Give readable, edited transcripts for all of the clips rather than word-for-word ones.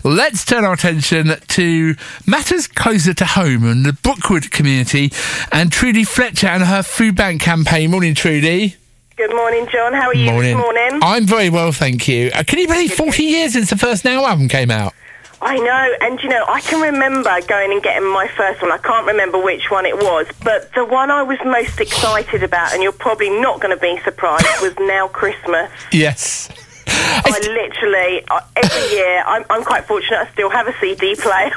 let's turn our attention to matters closer to home and the Brookwood community and Trudy Fletcher and her food bank campaign. Morning, Trudy. Good morning, John. How are you this morning? I'm very well, thank you. Can you believe 40 years since the first Now album came out? I know, and I can remember going and getting my first one. I can't remember which one it was, but the one I was most excited about, and you're probably not going to be surprised, was Now Christmas. Yes. I literally, every year, I'm quite fortunate I still have a CD player,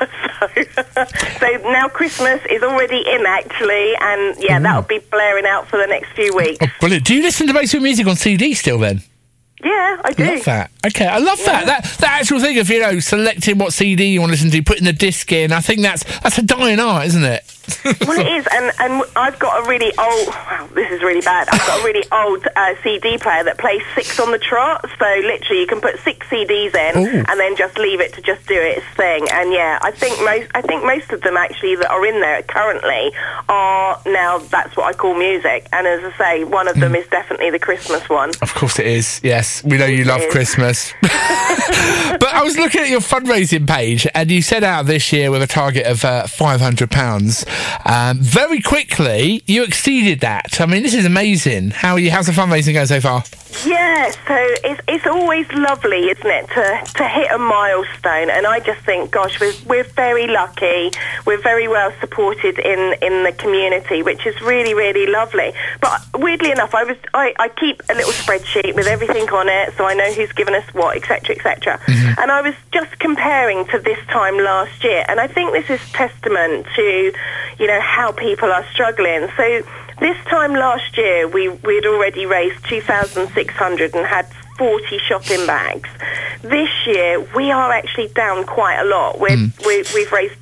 so Now Christmas is already in, actually, and that'll be blaring out for the next few weeks. Oh, brilliant. Do you listen to most of your music on CD still, then? Yeah, I do. I love that. Okay, I love that. That actual thing of, selecting what CD you want to listen to, putting the disc in, I think that's a dying art, isn't it? Well, it is, and I've got a really old, wow, this is really bad, I've got a really old CD player that plays 6 on the trot, so literally you can put 6 CDs in and then just leave it to just do its thing, and I think most of them actually that are in there currently are now, that's what I call music, and as I say, one of them is definitely the Christmas one. Of course it is, yes, we know you love Christmas. But I was looking at your fundraising page, and you set out this year with a target of £500. Very quickly, you exceeded that. I mean, this is amazing. How's the fundraising going so far? Yeah, so it's always lovely, isn't it, to hit a milestone, and I just think, gosh, we're very lucky. We're very well supported in the community, which is really, really lovely. But weirdly enough, I keep a little spreadsheet with everything on it, so I know who's given us what, etc., etc. Mm-hmm. And I was just comparing to this time last year, and I think this is testament to, how people are struggling. So this time last year, we'd already raised 2,600 and had 40 shopping bags. This year, we are actually down quite a lot. We've raised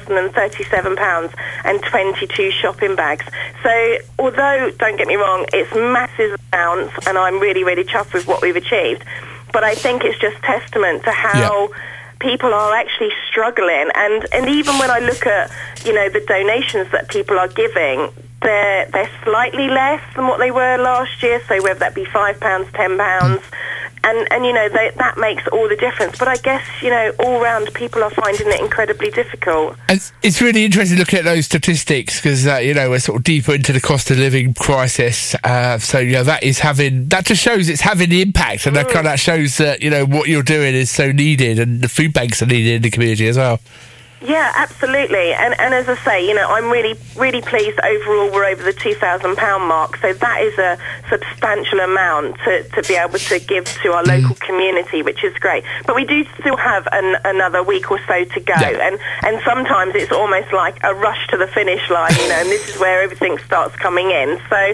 £2,037 and 22 shopping bags. So, although, don't get me wrong, it's massive amounts, and I'm really, really chuffed with what we've achieved, but I think it's just testament to how people are actually struggling. And even when I look at, the donations that people are giving, they're slightly less than what they were last year, so whether that be £5, £10, and that makes all the difference. But I guess, all round, people are finding it incredibly difficult. It's really interesting looking at those statistics, because, we're sort of deeper into the cost of living crisis, that just shows it's having the impact, and that shows that, what you're doing is so needed, and the food banks are needed in the community as well. Yeah, absolutely. And as I say, I'm really, really pleased overall we're over the £2,000 mark. So that is a substantial amount to be able to give to our local community, which is great. But we do still have another week or so to go. Yeah. And sometimes it's almost like a rush to the finish line, and this is where everything starts coming in. So,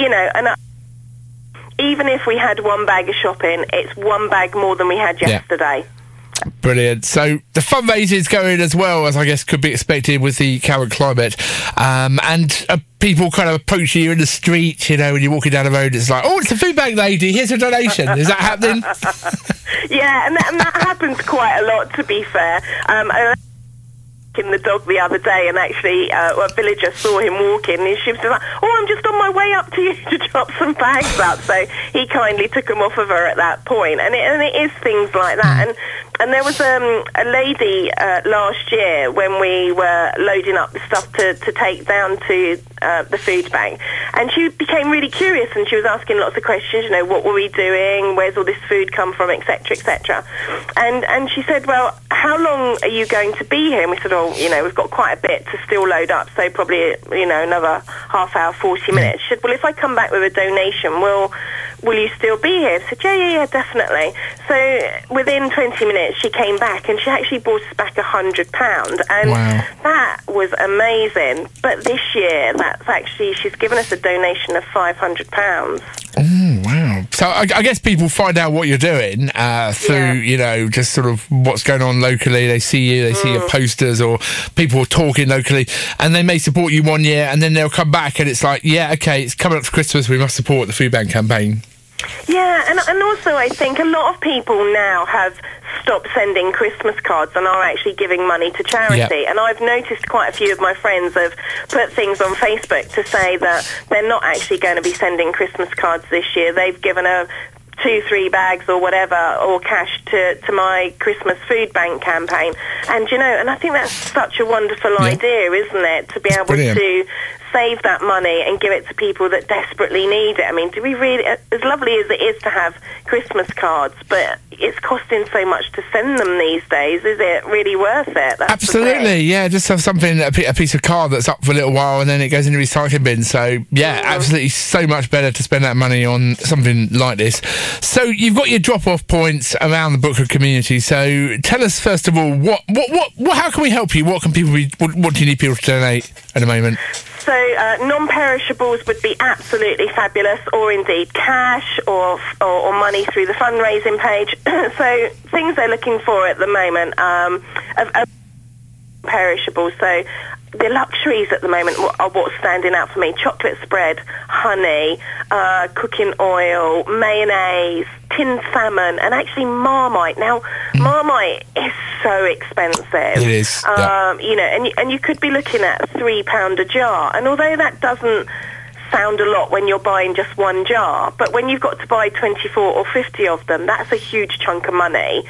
even if we had one bag of shopping, it's one bag more than we had yesterday. Brilliant. So the fundraising is going as well as I guess could be expected with the current climate, and people kind of approach you in the street, when you're walking down the road, it's like, oh, it's a food bank lady, here's a donation. Is that happening? Yeah, and that happens quite a lot, to be fair. The dog the other day, and actually a villager saw him walking, and she was like, oh, I'm just on my way up to you to drop some bags up, so he kindly took them off of her at that point. And it is things like that. And there was a lady last year when we were loading up the stuff to take down to the food bank, and she became really curious, and she was asking lots of questions, what were we doing, where's all this food come from, etc., etc. And she said, well, how long are you going to be here? And we said, oh, we've got quite a bit to still load up, so probably, another half hour, 40 minutes. She said, well, if I come back with a donation, will you still be here? I said, yeah, definitely. So within 20 minutes, she came back, and she actually brought us back £100, and that was amazing. But this year, she's given us a donation of £500. Oh, wow. So I guess people find out what you're doing through, just sort of what's going on locally. They see you, they see your posters, or people talking locally, and they may support you one year, and then they'll come back, and it's like, it's coming up to Christmas, we must support the food bank campaign. Yeah, and also I think a lot of people now have stopped sending Christmas cards and are actually giving money to charity. And I've noticed quite a few of my friends have put things on Facebook to say that they're not actually going to be sending Christmas cards this year. They've given a 2-3 bags or whatever, or cash to my Christmas food bank campaign. And and I think that's such a wonderful idea, isn't it, to be able to save that money and give it to people that desperately need it. I mean, do we really, as lovely as it is to have Christmas cards, but it's costing so much to send them these days, is it really worth it? That's absolutely, yeah, just have something, a piece of card that's up for a little while and then it goes in the recycling bin. So, yeah, absolutely so much better to spend that money on something like this. So, you've got your drop-off points around the Brookwood community. So, tell us, first of all, how can we help you? What can people what do you need people to donate at the moment? So non-perishables would be absolutely fabulous, or indeed cash or money through the fundraising page. So things they're looking for at the moment of perishables. So the luxuries at the moment are what's standing out for me: chocolate spread, honey, cooking oil, mayonnaise, tinned salmon, and actually Marmite. Now, Marmite is so expensive. It is. And you could be looking at £3 a jar. And although that doesn't sound a lot when you're buying just one jar, but when you've got to buy 24 or 50 of them, that's a huge chunk of money.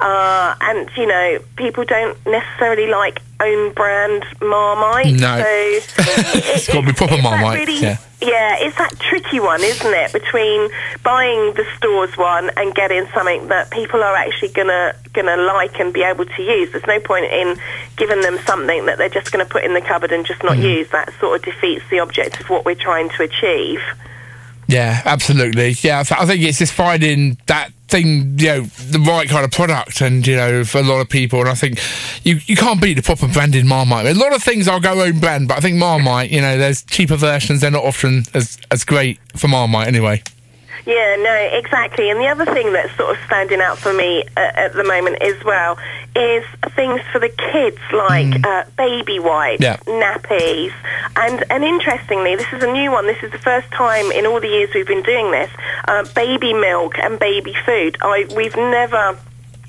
And people don't necessarily like own brand Marmite. No. So it's got to be proper Marmite. Yeah, it's that tricky one, isn't it, between buying the store's one and getting something that people are actually gonna like and be able to use. There's no point in giving them something that they're just going to put in the cupboard and just not use. That sort of defeats the object of what we're trying to achieve. Yeah, absolutely. Yeah, I think it's just finding that thing, the right kind of product, and for a lot of people, and I think you can't beat the proper branded Marmite. A lot of things I'll go own brand, but I think Marmite, there's cheaper versions. They're not often as great for Marmite anyway. Yeah, no, exactly. And the other thing that's sort of standing out for me at the moment as well is things for the kids, like baby wipes, nappies, and interestingly, this is a new one. This is the first time in all the years we've been doing this, baby milk and baby food. We've never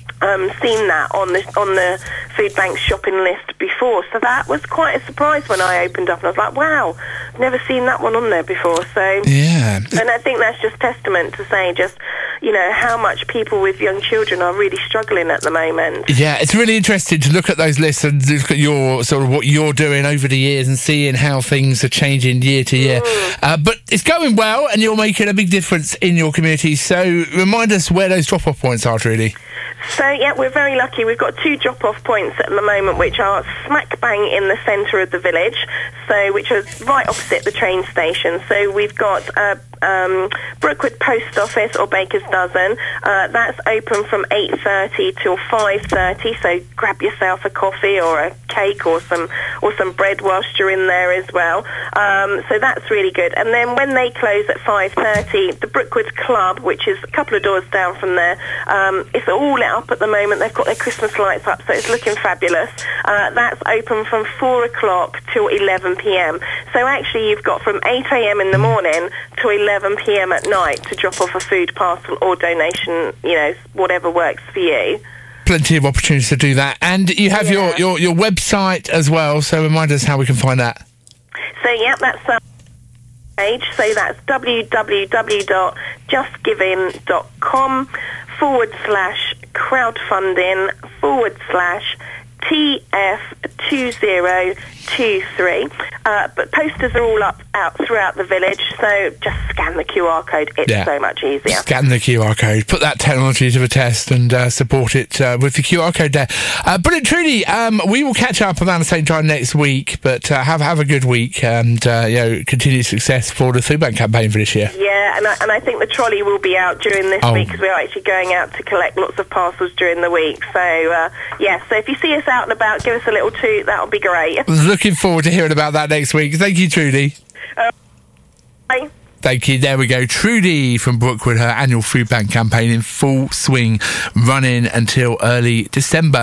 seen that on the food bank shopping list before, so that was quite a surprise when I opened up and I was like, wow, never seen that one on there before. So yeah, and I think that's just testament to saying just how much people with young children are really struggling at the moment. Yeah, it's really interesting to look at those lists and look at your sort of what you're doing over the years and seeing how things are changing year to year. But it's going well and you're making a big difference in your community. So remind us where those drop-off points are, Trudy. So, yeah, we're very lucky. We've got 2 drop-off points at the moment, which are smack bang in the centre of the village, which are right opposite the train station. So we've got Brookwood Post Office, or Baker's Dozen. That's open from 8:30 till 5:30, so grab yourself a coffee or a cake or some bread whilst you're in there as well. So that's really good. And then when they close at 5:30, the Brookwood Club, which is a couple of doors down from there, it's all lit up at the moment. They've got their Christmas lights up, so it's looking fabulous. That's open from 4 o'clock till 11 p.m. So actually you've got from 8 a.m. in the morning to 11 p.m. at night to drop off a food parcel or donation, whatever works for you. Plenty of opportunities to do that. And you have your website as well, so remind us how we can find that. So, yeah, that's page. So that's www.justgiving.com/crowdfunding/TF2023. But posters are all out throughout the village, so just scan the QR code. It's so much easier. Scan the QR code, put that technology to the test, and support it with the QR code there. Brilliant, Trudy. We will catch up around the same time next week, but have a good week and continued success for the food bank campaign for this year. Yeah, and I think the trolley will be out during this week because we're actually going out to collect lots of parcels during the week. So so if you see us out and about, give us a little toot. That'll be great. Looking forward to hearing about that next week. Thank you, Trudy. Bye. Thank you. There we go. Trudy from Brookwood, her annual food bank campaign in full swing, running until early December.